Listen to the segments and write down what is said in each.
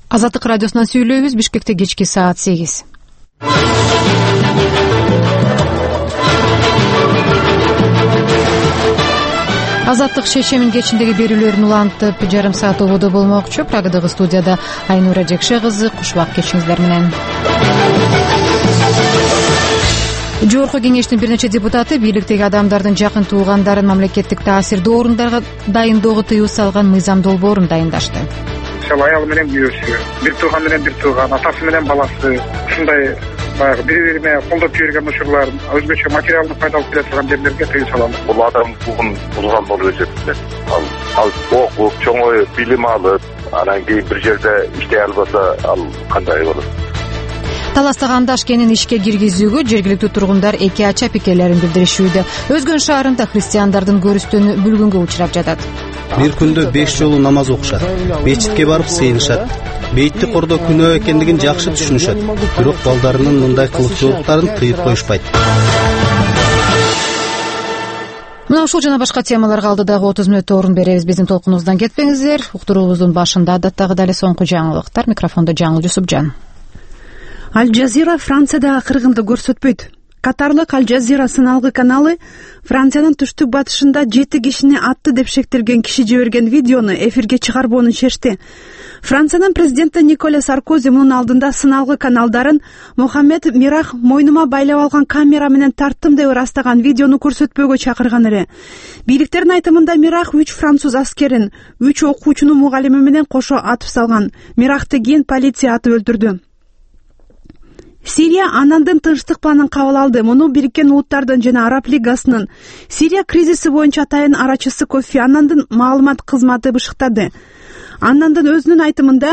Азаттык радиосунан сүйлөйбүз. Бишкекте кечки саат 8. Азаттык шешемин кечиндеги берүүлөрүн улантып жарым саат ободо болмокчу. Прагадагы студияда Айнура Жекше кызы, кушбак кечиңиздер менен. Жогорку кеңештин бир нече депутаты бийликтеги адамдардын жакын туугандарын мамлекеттик таасирдүү орундарга дайындоого тыюу салган мыйзам долбоорун дайындашты. Аялы менен күйөөсү, бир тууган менен бир тууган, атасы менен баласы, ушундай баягы бири-бирине колдоп жиберген учурлар, өзгөчө материалдык пайда алып келе турган жерлерге тыюу салалы. Бул адам укугун булган болуп эсептелет. Ал окуп, чоңой билим алып, анан кийин бир жерде иштей албаса, ал кандай болот? Таластагы андаш кенин ишке киргизүүгө жергиликтүү тургундар эки ача пикирлерин билдиришүүдө. Өзгөн шаарында христиандардын көрүстөнү бүлгүнгө учурап жатат. Бир күндө 5 жолу намаз окушат, мечитке барып сыйынышат. Бейтти кордоо күнөө экендигин жакшы түшүнүшөт. Бирок балдарынын мындай кылыкчылыктарын тыйып коюшпайт. Мына ушул жана башка темаларга алдыдагы 30 мүнөттө орун беребиз. Биздин толкунубуздан кетпеңиздер. Уктуруубуздун башында адаттагыдай эле соңку жаңылыктар. Микрофондо Жаңыл Жусупжан. Аль-Джазира Францияда кыргынды көрсөтпөйт. Катарлык Аль-Джазира сыналгы каналы Франциянын түштүк батышында 7 кишини атты деп шектелген киши жиберген видеону эфирге чыгарбоону чечти. Франциянын президенти Николя Саркози мунун алдында сыналгы каналдарын Мохаммед Мирах мойнума байлап алган камера менен тарттым деп ырастаган видеону көрсөтпөөгө чакырган эле. Бийликтердин айтымында Мирах 3 француз аскерин, 3 окуучуну мугалими менен кошо атып салган. Мирахты кийин полиция атып өлтүрдү. Сирия анандын тынчтык планын кабыл алды. Муну Бириккен Улуттардын жана Араб Лигасынын Сирия кризиси боюнча атайын арачысы Кофи Аннандын маалымат кызматы бышыктады. Аннандын өзүнүн айтымында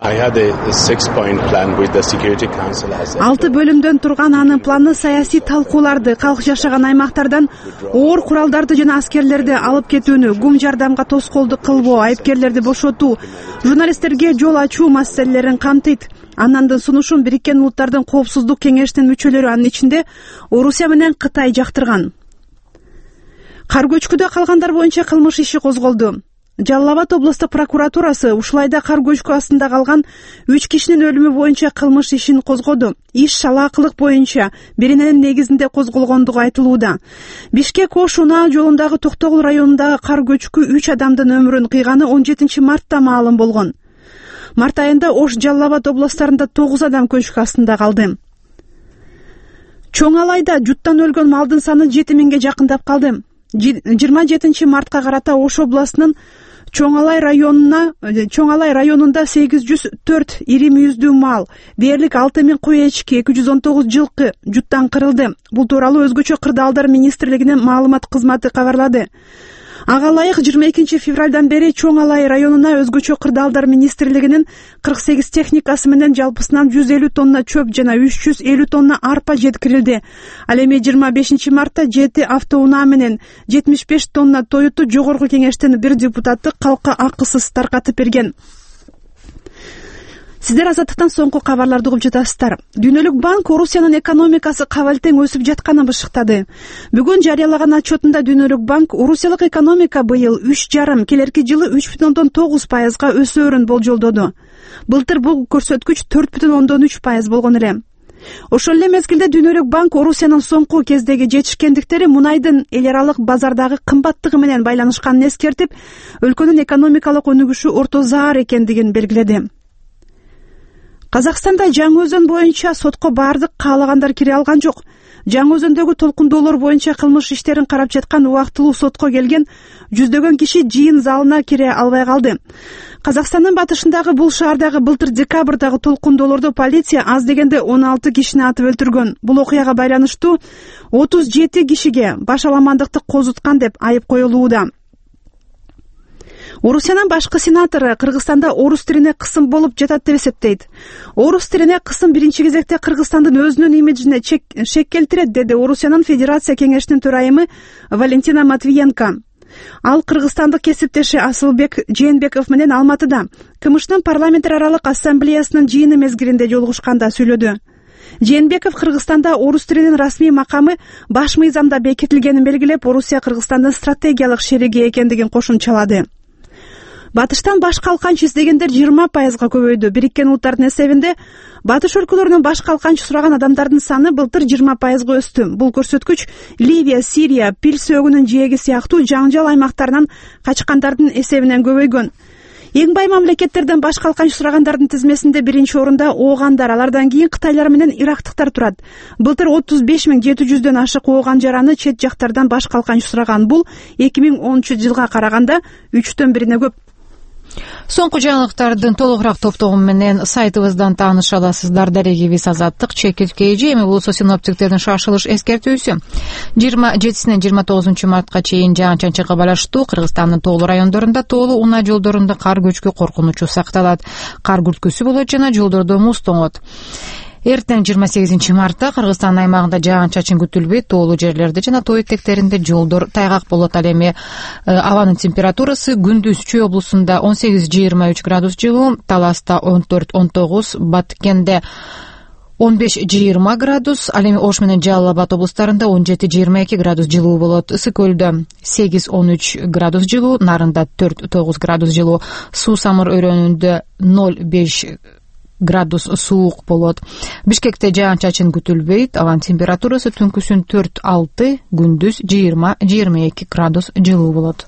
6 бөлүмдөн турган анын планы саясий талкууларды, калк жашаган аймактардан оор куралдарды жана аскерлерди алып кетүүнү, гум жардамга тоскоолдук кылбоо, айыпкерлерди бошотуу, журналисттерге жол ачуу маселелерин камтыйт. Аннандын сунушун Бириккен Улуттардын коопсуздук кеңешинин мүчөлөрү, анын ичинде Орусия менен Кытай жактырган. Кар көчкүдө калгандар боюнча кылмыш иши козголду. Жалал-Абад облустук прокуратурасы Ушулайда кар көчкү астында калган 3 кишинин өлүмү боюнча кылмыш ишин козгоду. Иш шалаакылык боюнча биринин негизинде козголгондугу айтылууда. Бишкек-Ош унаа жолундагы Токтогул районундагы кар көчкү 3 адамдын өмүрүн кыйганы 17 мартта маалым болгон. Март айында Ош, Жалал-Абад областарында 9 адам көчкү астында калды. Чоң Алайда жуттан өлгөн малдын саны 7000ге жакындап калды. 27 мартка карата Ош областынын Чоң Алай районунда 804 ири мүйүздүү мал, дээрлик 6000 кой эчки, 219 жылкы жуттан кырылды. Бул тууралуу Өзгөчө кырдаалдар министрлигинин маалымат кызматы кабарлады. Ага ылайык 22 февралдан бери Чоң Алай районуна Өзгөчө кырдаалдар министрлигинин 48 техникасы менен жалпысынан 150 тонна чөп жана 350 тонна арпа жеткирилди. Ал эми 25 мартта 7 автоунаа менен 75 тонна тоюту жогорку кеңештин бир депутаты калкка акысыз таркатып берген. Сиздер Азаттыктан соңку кабарларды угуп жатасыздар. Дүйнөлүк банк Орусиянын экономикасы кабыл-тең өсүп жатканын бышыктады. Бүгүн жарыялаган отчетунда Дүйнөлүк банк Орусиялык экономика быйыл 3,5, келерки жылы 3,9%га өсөөрүн болжолдоду. Былтыр бул көрсөткүч 4,3% болгон эле. Ошол эле мезгилде Дүйнөлүк банк Орусиянын соңку кездеги жетишкендиктери мунайдын эл аралык базардагы кымбаттыгы менен байланышканын эскертип, өлкөнүн экономикалык өнүгүшү орто заар экендигин белгиледи. Казакстанда Жаңы Өзөн боюнча сотко бардык каалагандар кире алган жок. Жаңы Өзөндөгү толкундоолор боюнча кылмыш иштерин карап жаткан убактылуу сотко келген жүздөгөн киши жыйын залына кире албай калды. Казакстандын батышындагы бул шаардагы былтыр декабрдагы толкундоолордо полиция аз дегенде 16 кишини атып өлтүргөн. Бул окуяга байланыштуу 37 кишиге баш аламандыкты козуткан деп айып коюлууда. Орусиянын башкы сенатору Кыргызстанда орус тилине кысым болуп жатат деп эсептейт. Орус тилине кысым биринчи кезекте Кыргызстандын өзүнүн имиджине шек келтирет, деди Орусиянын Федерация кеңешинин төрайымы Валентина Матвиенко. Ал кыргызстандык кесиптеши Асылбек Жээнбеков менен Алматыда КМШнын парламенттер аралык ассамблеясынын жыйыны мезгилинде жолугушканда сүйлөдү. Жээнбеков Кыргызстанда орус тилинин расмий макамы баш мыйзамда бекитилгенин белгилеп, Орусия Кыргызстандын стратегиялык шериги экендигин кошумчалады. Батыштан баш калканч издегендер 20%га көбөйдү. Бириккен Улуттардын эсебинде батыш өлкөлөрүнөн баш калканч сураган адамдардын саны былтыр 20%га өстү. Бул көрсөткүч Ливия, Сирия, Пил сөгүнүн жээги сыяктуу жаңжал аймактарынан качкандардын эсебинен көбөйгөн. Эң бай мамлекеттерден баш калканч сурагандардын тизмесинде биринчи орунда оогандар, алардан кийин кытайлар менен ирактыктар турат. Былтыр 35.700дөн ашык ооган жараны чет жактардан баш калканч сураган. Бул 2013-жылга караганда 3төн 1 көп. Соңку жаңылыктардын толугураак топтогу менен сайтыбыздан тааныша аласыздар. Дарегибиз Азаттык чекилке эже. Эми бул синоптиктердин шашылыш эскертүүсү. 27-синен 29-мартка чейин жаан-чачынга байланыштуу Кыргызстандын тоолуу райондорунда тоолуу унаа жолдорунда кар көчкү коркунучу сакталат. Кар күрткүсү болот жана жолдордо муз тоңот. Эртең 28-мартта Кыргызстан аймагында жаан-чачын күтүлбөйт. Тоолуу жерлерде жана тоо этектеринде жолдор тайгак болот. Ал эми абанын температурасы күндүз Чүй облусунда 18-23 градус жылуу, Таласта 14-19, Баткенде 15-20 градус, ал эми Ош менен Жалал Абад облустарында 17-22 градус жылуу болот. Ысык көлдө 8-13 градус жылуу, Нарында 4-9 градус жылуу, Суу Самыр өрөөнүндө 0-5 градус суук болот. Бишкекте жаан-чачын күтүлбөйт. Абанын температурасы түнкүсүн 4-6, күндүз 20-22 градус жылуу болот.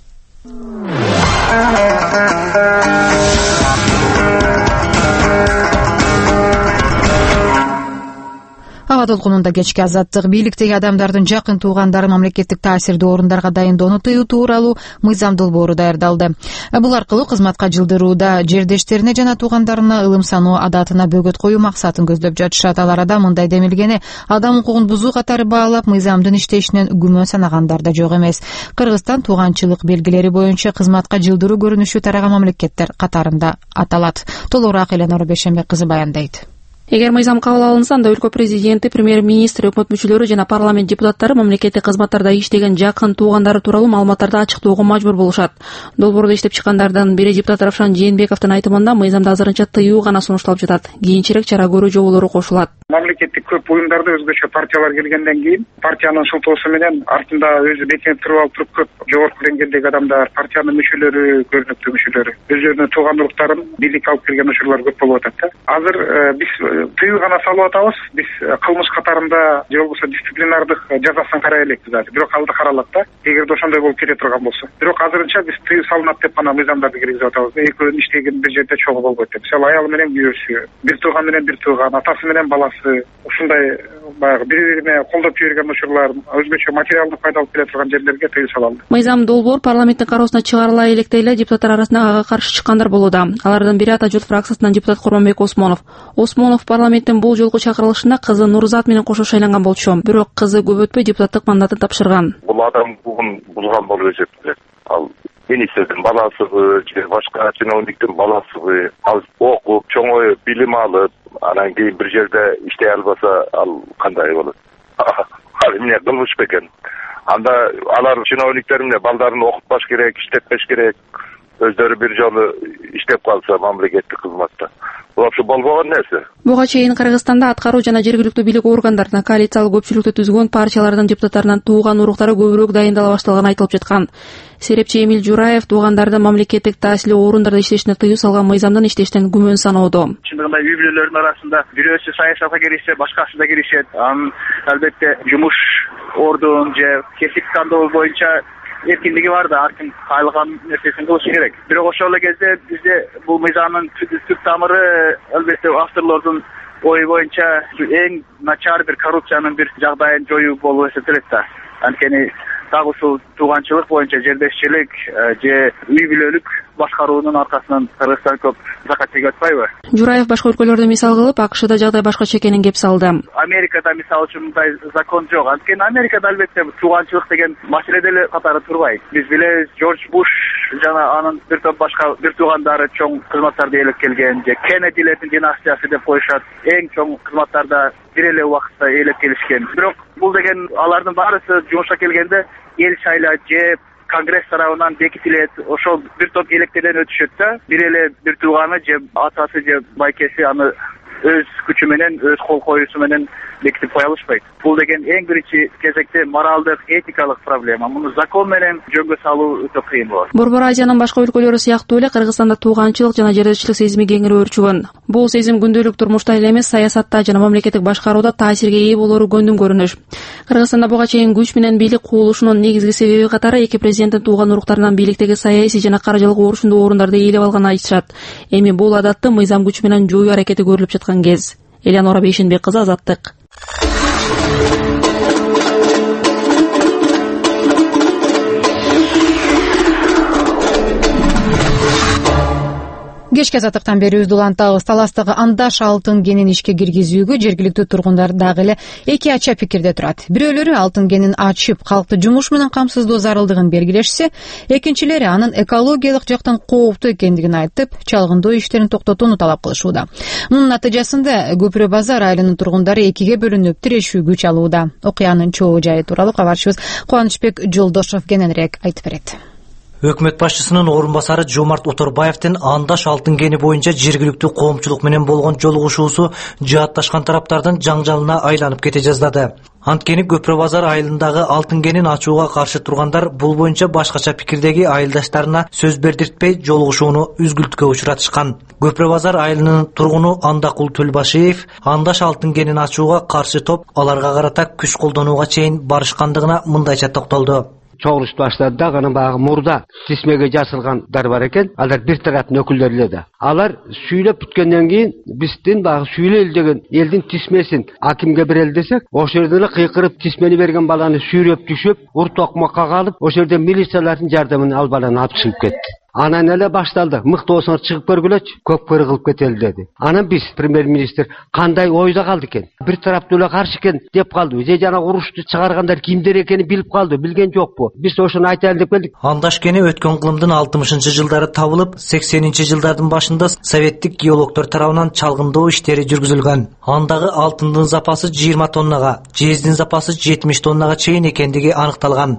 Аба толкунунда кечки азаттык. Бийликтеги адамдардын жакын туугандары мамлекеттик таасирдүү орундарга дайындоону тыюу тууралуу мыйзам долбоору даярдалды. Бул аркылуу кызматка жылдырууда жердештерине жана туугандарына ылым саноо адатына бөгөт коюу максатын көздөп жатышат. Аларда мындай демилгени адам укугун бузуу катары баалап, мыйзамдын иштешинен күмөн санагандар да жок эмес. Кыргызстан тууганчылык белгилери боюнча кызматка жылдыруу көрүнүшү тараган мамлекеттер катарында аталат. Толугураак Эленора Бейшенбек кызы баяндайт. Эгер мыйзам кабыл алынса, анда өлкө президенти, премьер-министр, өкмөт мүчөлөрү жана парламент депутаттары мамлекеттик кызматтарда иштеген жакын туугандары тууралуу маалыматтарды ачыктоого мажбур болушат. Долбоорду иштеп чыккандардын бири депутат Равшан Жээнбековдун айтымында мыйзамда азырынча тыюу гана сунушталып жатат. Кийинчерээк чара көрүү жоболору кошулат. Мамлекеттик көп уюмдарда өзгөчө партиялар келгенден кийин партиянын шылтоосу менен артында өзү бекинип туруп көп жогорку деңгээлдеги адамдар, партиянын мүчөлөрү, көрүнүктүү мүчөлөрү өздөрүнүн туугандуулуктарын бийлик алып келген учурлар көп болуп атат да. Азыр биз тыюу гана салып атабыз. Биз кылмыш катарында же болбосо дисциплинардык жазасын карай элекпиз азыр. Бирок алды каралат да, эгерде ошондой болуп келе турган болсо. Бирок азырынча биз тыюу салынат деп гана мыйзамдарды киргизип атабыз. Экөөнүн иштеген бир жерде чогуу болбойт деп. Мисалы аялы менен күйөөсү, бир тууган менен бир тууган, атасы менен баласы, ушундай баягы бири-бирине колдоп жиберген учурлар, өзгөчө материалдык пайда алып келе турган жерлерге тыюу салынды. Мыйзам долбоор парламенттин кароосуна чыгарыла электе эле депутаттар арасында ага каршы чыккандар болууда. Алардын бири Ата журт фракциясынан депутат Курманбек Осмонов. Осмонов парламенттин бул жолку чакырылышына кызы Нурзат менен кошо шайланган болчу. Бирок кызы көп өтпөй депутаттык мандатын тапшырган. Бул адам укугун булган болуп эсептелет. Ал министрдин баласыбы же башка чиновниктин баласыбы, ал окуп, чоңоюп, билим алып, анан кийин бир жерде иштей албаса, ал кандай болот? Ал эмне кылмыш бекен? Анда алар чиновниктер эмне балдарын окутпаш керек, иштетпеш керек, өздөрү бир жолу иштеп калса мамлекеттик кызматта. Бул вообще болбогон нерсе. Буга чейин Кыргызстанда аткаруу жана жергиликтүү бийлик органдарына коалициялык көпчүлүктү түзгөн партиялардын депутаттарынын тууган уруктары көбүрөөк дайындала башталганы айтылып жаткан. Серепчи Эмил Жураев туугандардын мамлекеттик таасирлүү орундарда иштешине тыюу салган мыйзамдын иштештен күмөн саноодо. Чындыгында үй бүлөлөрдүн арасында бирөөсү саясатка киришсе, башкасы да киришет. Анын албетте жумуш ордун же кесип тандоо боюнча эркиндиги бар да, ар ким кайрылган нерсесин кылышы керек. Бирок ошол эле кезде бизде бул мыйзамдын түп тамыры албетте авторлордун ою боюнча эң начар бир коррупциянын бир жагдайын жоюу болуп эсептелет да. Анткени дагы ушул тууганчылык боюнча жердешчилик же үй бүлөлүк башкаруунун аркасынан Кыргызстан көп закат чегип атпайбы? Жураев башка өлкөлөрдө мисал кылып, АКШда жагдай башкача экенин кеп салды. Америкада мисалы үчүн мындай закон жок. Анткени Америкада албетте тууганчылык деген маселе деле катары турбайт. Биз билебиз, Жорж Буш жана анын бир топ башка бир туугандары чоң кызматтарды ээлеп келген, же Кеннедилердин династиясы деп коюшат. Эң чоң кызматтарда бир эле убакытта ээлеп келишкен. Бирок бул деген алардын баарысы жумушка келгенде эл шайла же Конгресс тарабынан бекитилет, ошол бир топ электерден өтүшөт да, бир эле бир тууганы же атасы же байкеси аны өз күчү менен, өз кол коюусу менен бекитип кое алышпайт. Бул деген эң биринчи кезекте моралдык, этикалык проблема. Муну закон менен жөнгө салуу өтө кыйын болот. Борбор Азиянын башка өлкөлөрү сыяктуу эле Кыргызстанда тууганчылык жана жердешчилик сезими кеңири өрчүгөн. Бул сезим күндөлүк турмушта эле эмес, саясатта жана мамлекеттик башкарууда таасирге ээ болору көндүм көрүнүш. Кыргызстанда буга чейин күч менен бийлик куулушунун негизги себеби катары эки президенттин тууган уруктарынан бийликтеги саясий жана каржылык орчундуу орундарда ээлеп алганын айтышат. Эми бул адатты мыйзам күчү менен жоюу аракети көрүлүп жаткан кез. Элеонора Бейшенбек кызы, Азаттык. Кечки Азаттыктан бери үздү улантабыз. Таластагы Андаш алтын кенин ишке киргизүүгө жергиликтүү тургундар дагы эле эки ача пикирде турат. Бирөөлөрү алтын кенин ачып, калкты жумуш менен камсыздоо зарылдыгын белгилешсе, экинчилери анын экологиялык жактан кооптуу экендигин айтып, чалгындоо иштерин токтотууну талап кылышууда. Мунун натыйжасында Көпүрө базар айылынын тургундары экиге бөлүнүп тирешүү күч алууда. Окуянын чоо жайы тууралуу кабарчыбыз Кубанычбек Жолдошов кененирээк айтып берет. Өкмөт башчысынын орун басары Жомарт Оторбаевдин Андаш алтын кени боюнча жергиликтүү коомчулук менен болгон жолугушуусу жаатташкан тараптардын жаңжалына айланып кете жаздады. Анткени Көпүрө базар айылындагы алтын кенин ачууга каршы тургандар бул боюнча башкача пикирдеги айылдаштарына сөз бердиртпей жолугушууну үзгүлтүккө учуратышкан. Көпүрө базар айылынын тургуну Андакул Төлбашиев Андаш алтын кенин ачууга каршы топ аларга карата күч колдонууга чейин барышкандыгына мындайча токтолду. Чогулуш баштады да, гана багы мурда тисмеге жасылгандар бар экен. Алар бир тараптын өкүлдөрү эле да. Алар сүйлөп бүткөндөн кийин биздин багы сүйлөөл деген элдин тисмесин акимге берели десек, ошол жерде эле кыйкырып тисмени берген баланы сүйрөп түшүп, ур токмокко калып, ошол жерде милициялардын жардамын ал баланы алып чыгып кетти. Анан эле башталды. Мыкты болсоңор чыгып көргүлөчү, көп көр кылып кетели деди. Анан биз премьер-министр кандай ойдо калды экен? Бир тараптуу эле каршы экен деп калды. Же жана урушту чыгаргандар кимдер экени билип калды, билген жокпу? Биз ошону айтайлы деп келдик. Андаш кени өткөн кылымдын 60-жылдары табылып, 80-жылдардын башында советтик геологдор тарабынан чалгындоо иштери жүргүзүлгөн. Андагы алтындын запасы 20 тоннага, жездин запасы 70 тоннага чейин экендиги аныкталган.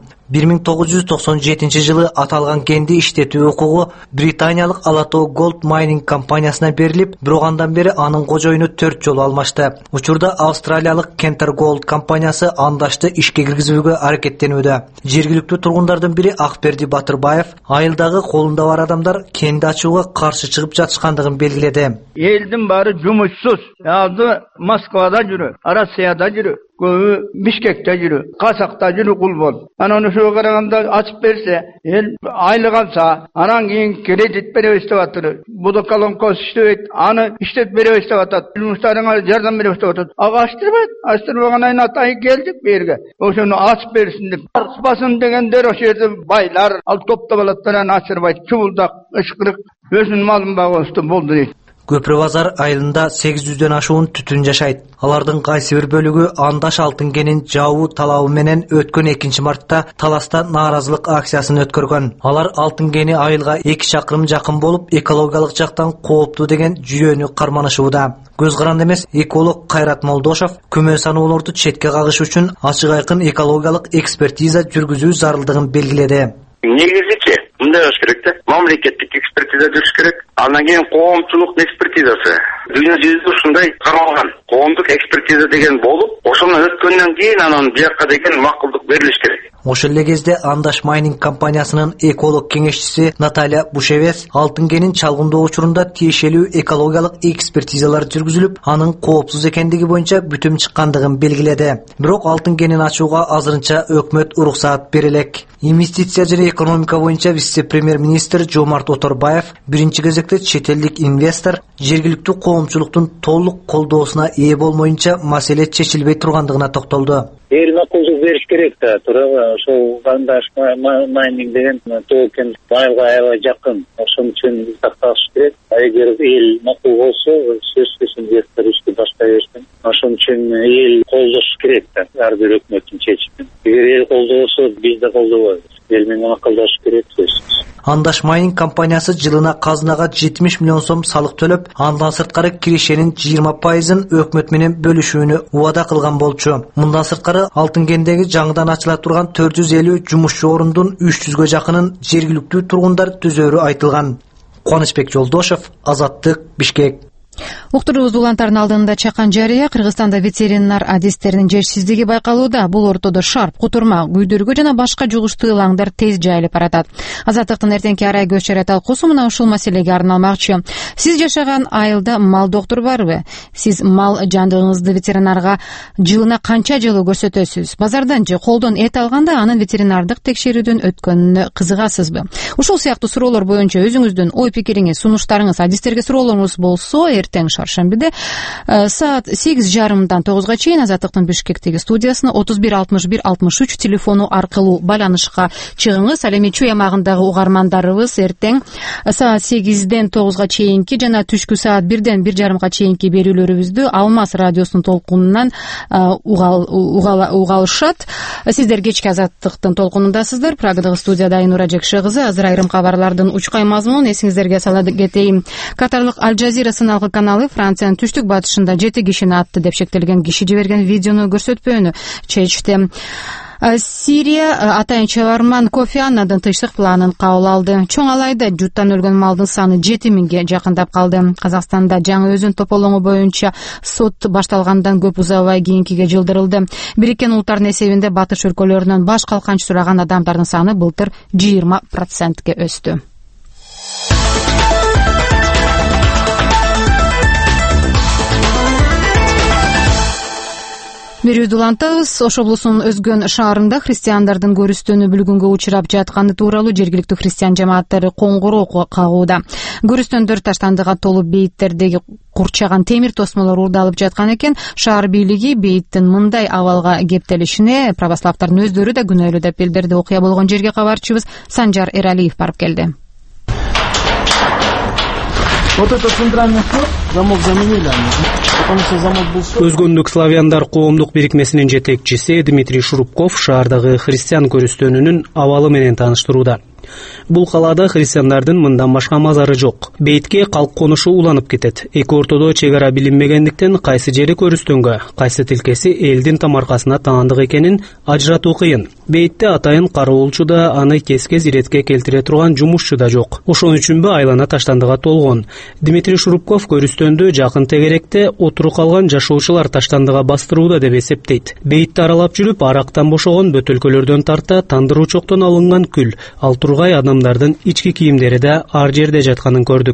1997-жылы аталган кенди иштетүү укугу британиялык Alато Gold Mining компаниясына берилип, бирок андан бери анын кожоюну 4 жолу алмашты. Учурда Австралиялык Kenter Gold компаниясы Андашты ишке киргизүүгө аракеттенүүдө. Жергиликтүү тургундардын бири Акберди Батырбаев айылдагы колунда бар адамдар кенди ачууга каршы чыгып жатышкандыгын белгиледи. Элдин баары жумушсуз. Азы Москвада жүрү, Россияда жүрү, көбү Бишкекте жүрү, Касакта жүрү кулбол. Анан ошого караганда ачып берсе, эл айлык алса, анан кийин кредит беребиз деп атыр. Будоколонкос иштебейт, аны иштеп беребиз деп атат. Жумуштарыңа жардам беребиз деп атат. Ага ачтырбайт, ачтырбагандан атай келдик берге. Ошону ачып берсин деп. Аркпасын дегендер ошол жерде байлар, ал топтоп алаттар, ачырбайт. Чубулдак, ышкырык, өзүнүн малын багыбызды болду дейт. Көпүрө базар айылында 800дөн ашуун түтүн жашайт. Алардын кайсы бир бөлүгү Андаш алтын кенин жабуу талабы менен өткөн 2-мартта Таласта нааразылык акциясын өткөргөн. Алар алтын кени айылга 2 чакырым жакын болуп, экологиялык жактан кооптуу деген жүйөнү карманышууда. Көз каранды эмес эколог Кайрат Молдошов күмө саноолорду четке кагыш үчүн ачык айкын экологиялык экспертиза жүргүзүү зарылдыгын белгиледи. Негизичи мындай болуш керек да. Мамлекеттик экспертиза жүрүш керек. Андан кийин коомчулук экспертизасы. Дүйнө жүзүндө ушундай каралган. Коомдук экспертиза деген болуп, ошону өткөндөн кийин анан бияка деген макулдук берилиш керек. Ошол эле кезде Андаш Майнинг компаниясынын эколог кеңешчиси Наталья Бушевец алтын кенин чалгындоо учурунда тиешелүү экологиялык экспертизалар жүргүзүлүп, анын коопсуз экендиги боюнча бүтүм чыккандыгын белгиледи. Бирок алтын кенин ачууга азырынча өкмөт уруксаат бере элек. Инвестиция жана экономика боюнча вице-премьер-министр Жомарт Оторбаев биринчи кезекте чет элдик инвестор жергиликтүү коомчулуктун толук колдоосуна ээ болмоюнча маселе чечилбей тургандыгына токтолду. Эл макулдук бериш керек да, туурабы? Ошол Андаш майнинг деген токен айылга аябай жакын. Ошон үчүн сакталыш керек. Эгер эл макул болсо, сөзсүз инвестор ишти баштай берсин. Ошон үчүн эл колдош керек да, ар бир өкмөттүн чечимин. Эгер эл колдобосо, биз да колдобойбуз. Эл менен макулдашыш керек сөзсүз. Андаш Майнинг компаниясы жылына казынага 70 миллион сом салык төлөп, андан сырткары киришенин 20%-ын өкмөт менен бөлүшүүнү убада кылган болчу. Мындан сырткары алтын кендеги жаңыдан ачыла турган 450 жумушчу орундун 300гө жакынын жергиликтүү тургундар түзөрү айтылган. Кубанычбек Жолдошов, Азаттык, Бишкек. Уктуруубузду улантардын алдында чакан жарыя. Кыргызстанда ветеринар адистеринин жетишсиздиги байкалууда. Бул ортодо шарп, кутурма, күйдүргү жана башка жугуштуу ылаңдар тез жайылып баратат. Азаттыктын эртеңки арай көз чара талкуусу мына ушул маселеге арналмакчы. Сиз жашаган айылда мал доктуру барбы? Сиз мал жандыгыңызды ветеринарга жылына канча жолу көрсөтөсүз? Базардан же колдон эт алганда анын ветеринардык текшерүүдөн өткөнүнө кызыгасызбы? Ушул сыяктуу суроолор боюнча өзүңүздүн ой пикириңиз, сунуштарыңыз, адистерге суроолоруңуз болсо, эртең шаршембиде саат 8:30 9 чейин Азаттыктын Бишкектеги студиясына 31 61 63 телефону аркылуу байланышка чыгыңыз. Ал эми Чүй ямагындагы угармандарыбыз эртең саат 8-ден 9 чейинки жана түшкү саат 1-ден 1:30 чейинки берүүлөрүбүздү Алмаз радиосунун толкунунан угалышат. Сиздер кечки Азаттыктын толкунундасыздар. Прагадагы студияда Айнура Жекшегызы. Азыр айрым кабарлардын учкай мазмунун эсиңиздерге сала кетейин. Катарлык Аль Жазира сыналгы каналы Франциянын түштүк батышында 7 кишини атты деп шектелген киши жиберген видеону көрсөтпөөнү чечти. Сирия атайын чабарман Кофи Аннадын тынчтык планын кабыл алды. Чоң алайда жуттан өлгөн малдын саны 7000ге жакындап калды. Казакстанда жаңы өзүн тополоңу боюнча сот башталгандан көп узабай кийинкиге жылдырылды. Бириккен Улуттардын эсебинде батыш өлкөлөрүнөн баш калканч сураган адамдардын саны былтыр 20%ге өстү. Берүүдү улантабыз. Ош облусунун Өзгөн шаарында христиандардын көрүстөнү бүлгүнгө учурап жатканы тууралуу жергиликтүү христиан жамааттары коңгуроо кагууда. Көрүстөндөр таштандыга толуп бейиттердеги курчаган темир тосмолор уурдалып жаткан экен. Шаар бийлиги бейиттин мындай абалга кептелишине православдардын өздөрү да күнөөлүү деп билдирди. Окуя болгон жерге кабарчыбыз Санжар Эралиев барып келди. Вот это центральный вход, замок заменили. Өзгөндүк славяндар коомдук бирикмесинин жетекчиси Дмитрий Шурупков шаардагы христиан көрүстөнүнүн абалы менен тааныштырууда. Бул калаада христиандардын мындан башка мазары жок. Бейтке калк конушу уланып кетет. Эки ортодо чек ара билинбегендиктен кайсы жери көрүстөнгө, кайсы тилкеси элдин тамаркасына таандык экенин ажыратуу кыйын. Бейтте атайын кароолчу да, аны кез-кез иретке келтире турган жумушчу да жок. Ошон үчүнбү айлана таштандыга толгон. Дмитрий Шурупков көрүстөндө жакын тегеректе отуруп калган жашоочулар таштандыга бастырууда деп эсептейт. Бейтти аралап жүрүп, арактан бошогон бөтөлкөлөрдөн тарта тандыр учоктон алынган күл, ал тургай адамдардын ички кийимдери да ар жерде жатканын көрдүк.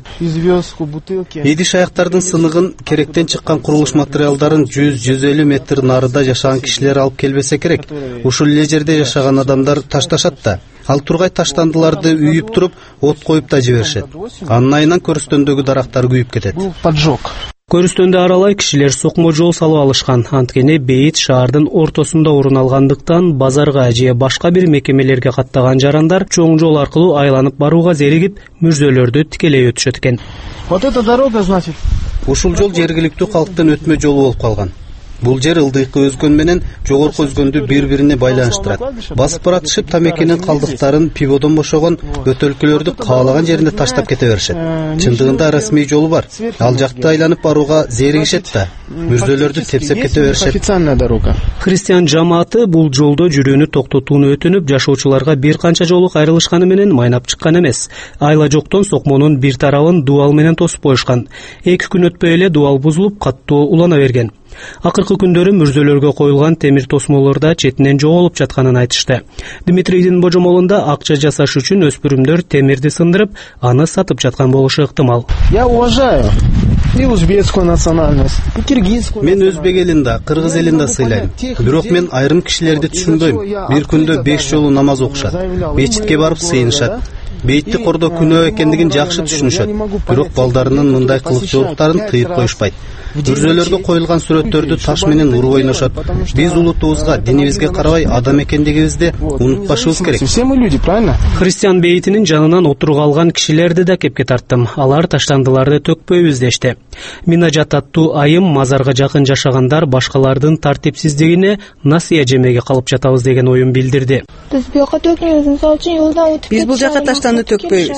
Идиш аяктардын сыныгын, керектен чыккан курулуш материалдарын 100-150 метр нарыда жашаган кишилер алып келбесе керек. Ушул эле жерде жашаган адамдар ташташат да. Ал тургай таштандыларды үйүп туруп, от коюп да жиберишет. Анын айынан көрүстөндөгү дарактар күйүп кетет. Көрүстөндө аралай кишилер сокмо жол салып алышкан. Анткени бейит шаардын ортосунда орун алгандыктан базарга же башка бир мекемелерге каттаган жарандар чоң жол аркылуу айланып барууга зеригип, мүрзөлөрдү тикелей өтүшөт экен. Вот эта дорога, значит. Ушул жол жергиликтүү калктын өтмө жолу болуп калган. Бул жер ылдыйкы Өзгөн менен жогорку Өзгөндү бири-бирине байланыштырат. Басып баратышып тамекинин калдыктарын, пиводон бошогон бөтөлкөлөрдү каалаган жеринде таштап кете беришет. Чындыгында расмий жолу бар. Ал жакты айланып барууга зеригишет да. Мүрзөлөрдү тепсеп кете беришет. Официальная дорога. Христиан жамааты бул жолдо жүрүүнү токтотууну өтүнүп, жашоочуларга бир канча жолу кайрылышканы менен майнап чыккан эмес. Айла жоктон сокмонун бир тарабын дубал менен тосуп коюшкан. 2 күн өтпөй эле дубал бузулуп, каттоо улана берген. Акыркы күндөрү мүрзөлөргө коюлган темир тосмолорда четинен жоголуп жатканын айтышты. Дмитрийдин божомолунда акча жасаш үчүн өспүрүмдөр темирди сындырып, аны сатып жаткан болушу ыктымал. Я уважаю и узбекскую национальность, и киргизскую. Мен өзбек элин да, кыргыз элин да сыйлайм. Бирок мен айрым кишилерди түшүнбөйм. Бир күндө 5 жолу намаз окушат. Мечитке барып сыйынышат. Бейтти кордо күнөө экендигин жакшы түшүнүшөт. Бирок балдарынын мындай кылыкчылыктарын тыйып коюшпайт. Мүрзөлөргө коюлган сүрөттөрдү таш менен уруп ойношот. Биз улутубузга, динибизге карабай адам экендигибизди унутпашыбыз керек. Все мы люди, правильно? Христиан бейтинин жанынан отуруп алган кишилерди да кепке тарттым. Алар таштандыларды төкпөйбүз дешти. Минажат аттуу айым мазарга жакын жашагандар башкалардын тартипсиздигине насыя жемеге калып жатабыз деген оюн билдирди. Биз бул жака таштанды төкпөйбүз.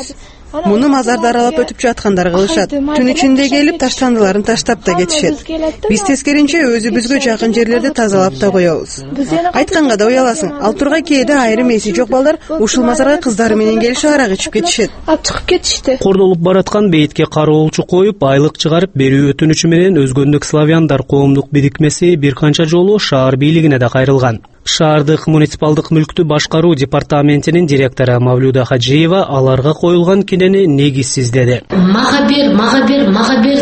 Муну мазарды аралап өтүп жаткандар кылышат. Түн ичинде келип таштандыларын таштап да кетишет. Биз тескеринче өзүбүзгө жакын жерлерди тазалап да коебуз. Айтканга да уяласың. Ал тургай кээде айрым эси жок балдар ушул мазарга кыздары менен келишип арак ичип кетишет. Чыгып кетишти. Кордолуп бараткан бейитке кароолчу коюп, айлык чыгарып берүү өтүнүчү менен Өзгөндүк славяндар коомдук бирикмеси бир канча жолу шаар бийлигине да кайрылган. Шаардык муниципалдык мүлктү башкаруу департаментинин директору Мавлюда Хаджиева аларга коюлган кенени негизсиз деди. Мага бер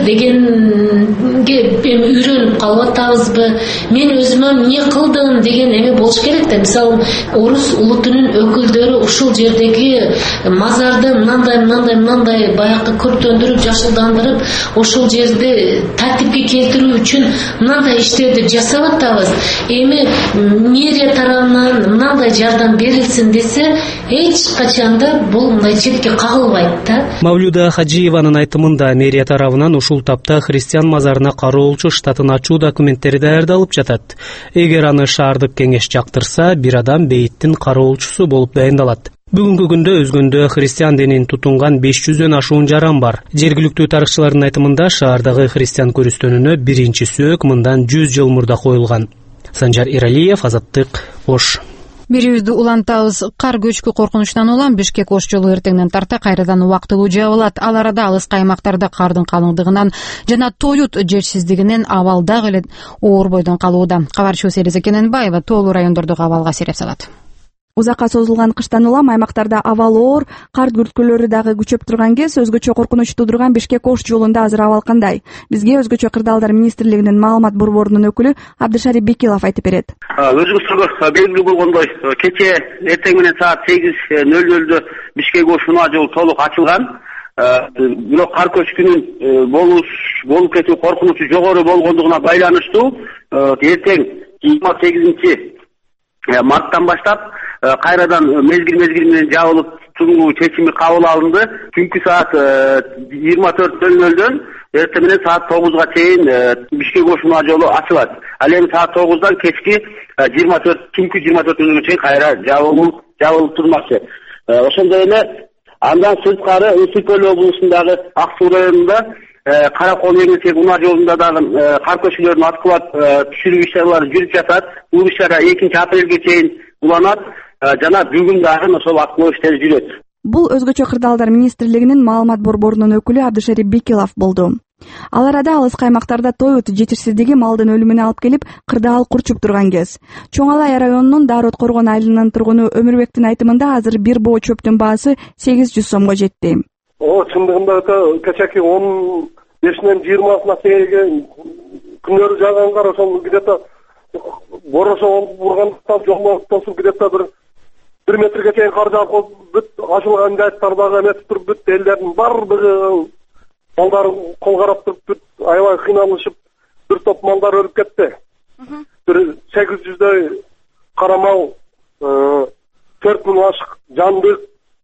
дегенге үйрөнүп калып атабызбы? Мен өзүмө эмне кылдым деген эме болуш керек да. Мисалы, орус улутунун өкүлдөрү ушул жердеги мазарды мындай баягы көрктөндүрүп, жашылдандырып, ошол жерди тартипке келтирүү үчүн мындай иштерди жасап атабыз. Эми мэрия тарабынан мындай жардам берилсин десе, эч качанда бул мындай четке кагылбайт да. Мавлюда Хаджиеванын айтымында мэрия тарабынан ушул тапта христиан мазарына кароолчу штатын ачуу документтери даярдалып жатат. Эгер аны шаардык кеңеш жактырса, бир адам бейиттин кароолчусу болуп дайындалат. Бүгүнкү күндө Өзгөндө христиан динин тутунган 500дөн ашуун жаран бар. Жергиликтүү тарыхчылардын айтымында шаардагы христиан көрүстөнүнө биринчи сөөк мындан 100 жыл мурда коюлган. Санжар Иралиев, Азаттык, Ош. Бирибизди улантабыз. Кар көчкү коркунучунан улам Бишкек Ош жолу эртеңден тарта кайрадан убактылуу жабылат. Ал арада алыс аймактарда кардын калыңдыгынан жана тоют жетишсиздигинен абал дагы эле оор бойдон калууда. Кабарчыбыз Элиза Кененбаева тоолуу райондордогу абалга сереп салат. Узакка созулган кыштан улам аймактарда абал оор, кар бүрткүлөрү дагы күчөп турган кез өзгөчө коркунуч туудурган Бишкек Ош жолунда азыр абал кандай? Бизге Өзгөчө кырдаалдар министрлигинин маалымат борборунун өкүлү Абдышарип Бекилов айтып берет. Өзүңүзгө белгилүү болгондой, кече эртең менен саат 8:00 Бишкек Ош унаа жолу толук ачылган. Бирок кар көчкүнүн болуп кетүү коркунучу жогору болгондугуна байланыштуу эртең 28-марттан баштап кайрадан мезгил менен жабылып туруу чечими кабыл алынды. Түнкү саат 24:00дөн эртең менен саат 9га чейин Бишкек Ош унаа жолу ачылат. Ал эми саат 9дан кечки 24 чейин кайра жабылып турмакчы. Ошондой эле андан сырткары Ысык Көл облусундагы Ак Суу районунда Каракол Еңсек унаа жолунда дагы кар көчкүлөрүн аткылап түшүрүү иш-чаралары жүрүп жатат. Бул иш-чара 2-апрелге чейин уланат. Жана бүгүн дагы ошол аткылоо иштери жүрөт. Бул Өзгөчө кырдаалдар министрлигинин маалымат борборунун өкүлү Абдышарип Бекилов болду. Ал арада алыс аймактарда тоют жетишсиздиги малдын өлүмүнө алып келип, кырдаал курчуп турган кез. Чоң Алай районунун Дарот Коргон айылынын тургуну Өмүрбектин айтымында азыр бир боо чөптүн баасы 800 сомго жетти. Чындыгында кечеки 15-ден 20 чейинге күнөрү жаагангар ошол где-то борошо ургандыктан жолдо тосуп где-то бир 1 метрге чейин кар жаап бүт ачылган жайыттар дагы эметип туруп бүт элдердин баардыгы малдар кол карап туруп бүт аябай кыйналышып бир топ малдар өлүп кетти. Бир 800дөй кара мал, 4000 ашык жандык,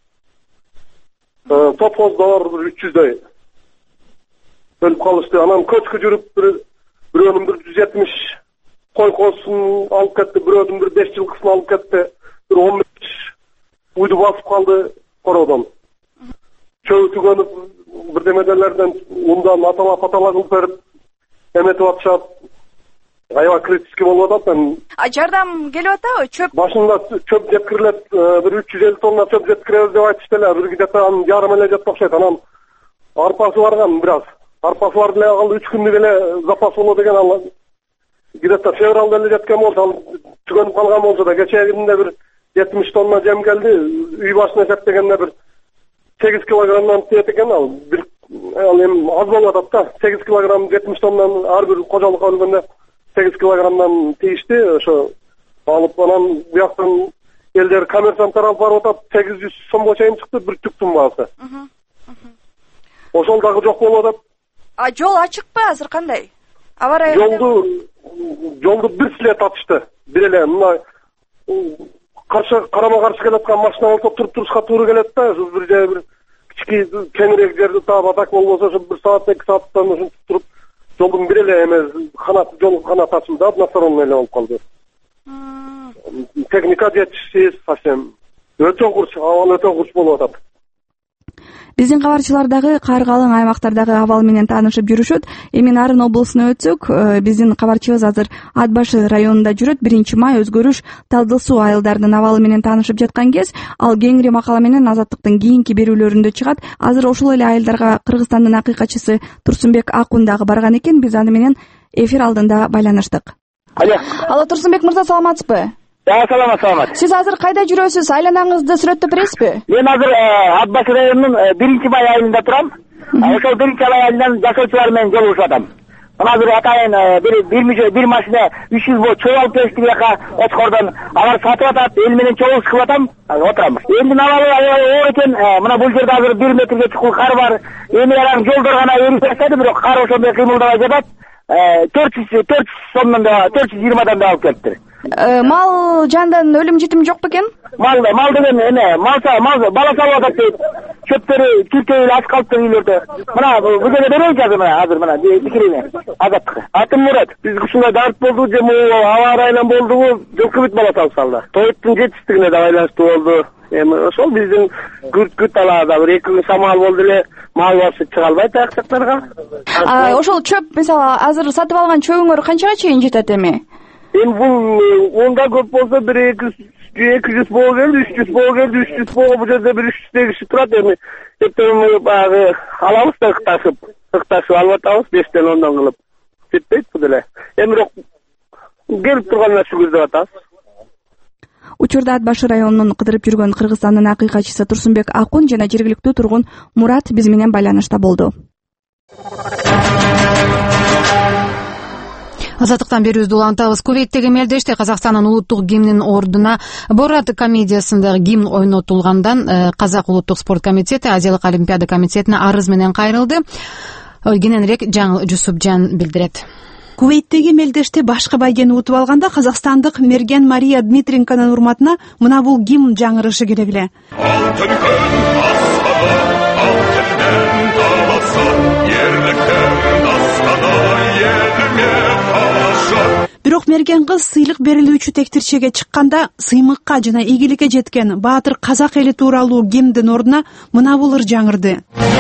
топоздор 300дөй өлүп калышты. Анан көчкү жүрүп бирөөнүн 170 кой коосун алып кетти, бирөөнүн 5 жылкысын алып кетти. 15 уйду басып калды короодон. Чөбү түгөнүп бирдемелерден ундан атала кылып берип эметип атышат. Аябай критический болуп атат. Жардам келип атабы? Чөп башында чөп жеткирилет, бир 350 тонна чөп жеткиребиз деп айтышты эле. Бир где-то анын жарым эле жетип окшойт. Анан арпасы барган бираз. Арпасы бар деле калды, 3 күндүк эле запас болот деген. Ал где-то февралда эле жеткен болчу, ал түгөнүп калган болчу да кечегинде бир 70 тонна жем келди. Үй башына эсептегенде бир 8 килограммдан тиет экен. Ал эми аз болуп атат да. 8 килограмм 70 тоннан ар бир кожолукка өлгөндө 8 килограммдан тийишти. Ошо алып анан бияктан элдер коммерсанттар алып барып атат. 800 сомго чейин чыкты бир түктүн баасы. Ошол дагы жок болуп атат. Жол ачыкпы азыр кандай? Авария жолду бир силе татышты. Бир эле мына карама каршы келаткан машина болсо туруп-турушка туура келет да. Ошо бир же бир кички кеңирээк жерди таап атак болбосо ошо 1 саат 2 сааттан ушинтип туруп жолдун бир эле эме жол канат ачылды, односторонний эле болуп калды. Техника жетишсиз совсем. Өтө курч, абал өтө курч болуп атат. Биздин кабарчылар дагы кар калың аймактардагы абал менен таанышып жүрүшөт. Эми Нарын облусуна өтсөк, биздин кабарчыбыз азыр Ат башы районунда жүрөт. 1-май өзгөрүш Талдыл суу айылдарынын абалы менен таанышып жаткан кез, ал кеңири макала менен Азаттыктын кийинки берүүлөрүндө чыгат. Азыр ошол эле айылдарга Кыргызстандын акыйкатчысы Турсунбек Акун дагы барган экен. Биз аны менен эфир алдында байланыштык. Алло, Турсунбек мырза, саламатсызбы? Саламат. Сиз азыр кайда жүрөсүз? Айланаңызды сүрөттөп бересизби? Мен азыр Ат башы районунун 1-май айылында турам. Ошол 1-май айылдан жашоочулар менен жолугушуп атам. Азыр атайын бир машина 300 бо чөй алып келишти бияка Очкордон. Алар сатып атат, эл менен чогулуш кылып атам, отурам. Эми абалы оор экен, мына бул жерде азыр 1 метрге чукул кар бар. Эми алар жолдор гана эрип баштады, бирок кар ошондой кыймылдабай жатат. 400 сомдон да 420 да алып келиптир. Мал жандан өлүм житим жок бекен? Мал деген мал бала салып атат дейт. Чөптөрү түртөй аш калыпты үйлөрдө. Мына бул жерде берейинчи азыр мына бикирине. Азаттыкка. Атым Мурат. Биз ушундай дарт болду же аба ырайынан болдубу? Жылкы бүт бала салып салды. Тоюттун жетишсиздигине да байланыштуу болду. Эми ошол биздин күт талаада бир 2 күн самал болду эле. Мал басып чыга албайт аяк жактарга. Ошол чөп, мисалы, азыр сатып алган чөбүңөр канчага чейин жетет эми? Эми бул онда көп болсо бир 200 боо келди, 300 боо келди, 300 боо бул жерде бир 300 киши турат. Эми эртең баягы алабыз да ыкташып алып атабыз 5тен 10дон кылып. Жетпейт бул эле. Эми бирок келип турганына шүгүр деп атабыз. Учурда Ат башы районунун кыдырып жүргөн Кыргызстандын акыйкатчысы Турсунбек Акун жана жергиликтүү тургун Мурат биз менен байланышта болду. Азаттыктан берүүбүздү улантабыз. Кувейттеги мелдеште Казакстандын улуттук гимнинин ордуна Борат комедиясындагы гимн ойнотулгандан Казак улуттук спорт комитети Азиялык олимпиада комитетине арыз менен кайрылды. Кененирээк Жаңыл Жусупжан билдирет. Кувейттеги мелдеште башкы байгени утуп алганда казакстандык Мерген Мария Дмитренконун урматына мына бул гимн жаңырышы керек эле. Бирок Мерген кыз сыйлык берилүүчү тектирчеге чыкканда сыймыкка жана ийгиликке жеткен баатыр казак эли тууралуу гимндин ордуна мына бул ыр жаңырды.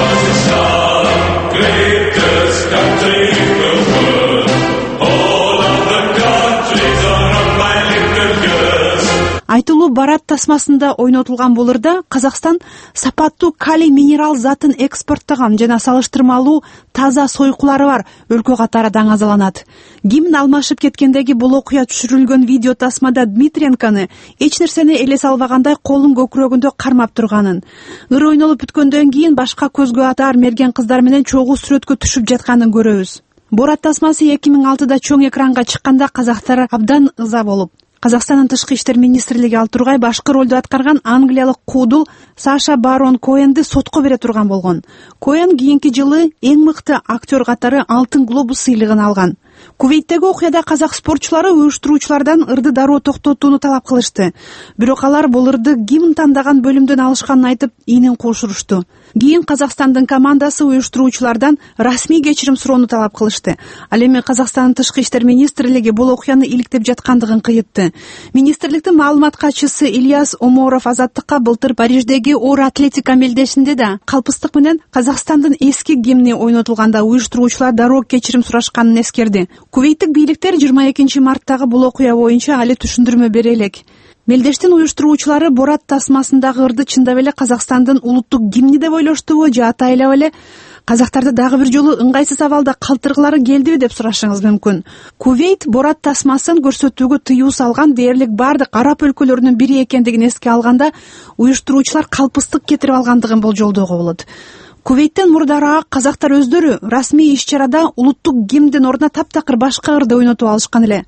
Айтылуу барат тасмасында ойнотулган бул ырда Казакстан сапаттуу калий минерал затын экспорттогон жана салыштырмалуу таза сойкулары бар өлкө катары даңазаланат. Гимн алмашып кеткендеги бул окуя түшүрүлгөн видео тасмада Дмитренкону эч нерсени элес албагандай колун көкүрөгүндө кармап турганын, ыр ойнолуп бүткөндөн кийин башка көзгө атаар мерген кыздар менен чогуу сүрөткө түшүп жатканын көрөбүз. Борат тасмасы 2006-да чоң экранга чыкканда казактар абдан ыза болуп, Казакстандын тышкы иштер министрлиги ал тургай башкы ролду аткарган англиялык куудул Саша Барон Коэнди сотко бере турган болгон. Коэн кийинки жылы эң мыкты актер катары Алтын глобус сыйлыгын алган. Кувейттеги окуяда казак спортчулары уюштуруучулардан ырды дароо токтотууну талап кылышты. Бирок алар бул ырды гимн тандаган бөлүмдөн алышканын айтып, ийнин кошурушту. Кийин Казакстандын командасы уюштуруучулардан расмий кечирим суроону талап кылышты. Ал эми Казакстандын тышкы иштер министрлиги бул окуяны иликтеп жаткандыгын кыйытты. Министрликтин маалымат катчысы Ильяс Оморов Азаттыкка былтыр Париждеги оор атлетика мелдешинде да калпыстык менен Казакстандын эски гимни ойнотулганда уюштуруучулар дароо кечирим сурашканын эскерди. Кувейттик бийликтер 22 марттагы бул окуя боюнча али түшүндүрмө бере элек. Мелдештин уюштуруучулары Борат тасмасындагы ырды чындап эле Казакстандын улуттук гимни деп ойлоштубу же атайлап эле казактарды дагы бир жолу ыңгайсыз абалда калтыргылары келдиби деп сурашыңыз мүмкүн. Кувейт Борат тасмасын көрсөтүүгө тыюу салган дээрлик бардык араб өлкөлөрүнүн бири экендигин эске алганда уюштуруучулар калпыстык кетирип алгандыгын болжолдоого болот. Кувейттен мурдараак казактар өздөрү расмий иш-чарада улуттук гимндин ордуна таптакыр башка ырды ойнотуп алышкан эле.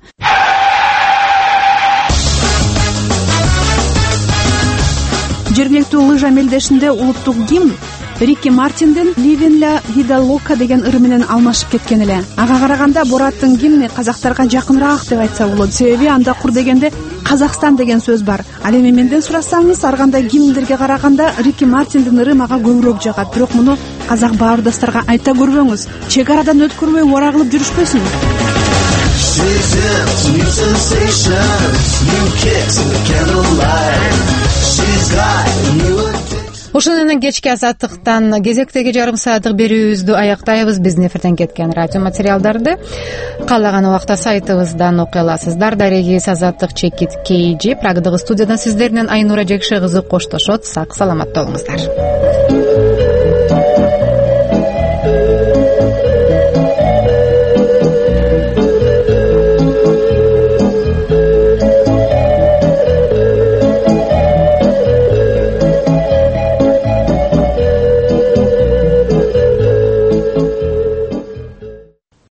Жергиликтүү лыжа мелдешинде улуттук гимн Рики Мартиндин Livin la vida loca деген ыры менен алмашып кеткен эле. Ага караганда Бораттын гимни казактарга жакыныраак деп айтса болот. Себеби анда кур дегенде Казакстан деген сөз бар. Ал эми менден сурасаңыз, ар кандай гимндерге караганда Рики Мартиндин ыры мага көбүрөөк жагат. Бирок муну казак баардастарга айта көрбөңүз. Чек арадан өткөрбөй ора кылып жүрүшпөсүн. ушуну менен кечки азаттыктан кезектеги жарым сааттык берүүбүздү аяктайбыз. Биздин эфирден кеткен радио материалдарды каалаган убакта сайтыбыздан окуй аласыздар. Дарегибиз Азаттык чекит KG. Прагадагы студиядан сиздер менен Айнура Жекше кызы коштошот. Сак саламатта болуңуздар.